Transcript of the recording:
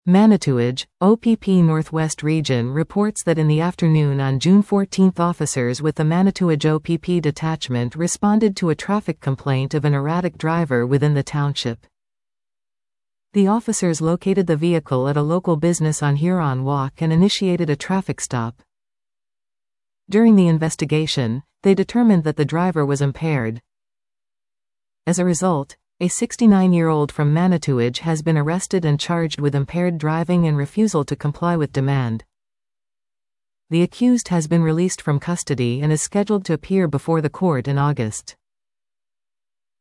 Manitouwadge, OPP Northwest Region reports that in the afternoon on June 14 officers with the Manitouwadge OPP detachment responded to a traffic complaint of an erratic driver within the township. The officers located the vehicle at a local business on Huron Walk and initiated a traffic stop. During the investigation, they determined that the driver was impaired. As a result, a 69-year-old from Manitouwadge has been arrested and charged with impaired driving and refusal to comply with demand. The accused has been released from custody and is scheduled to appear before the court in August.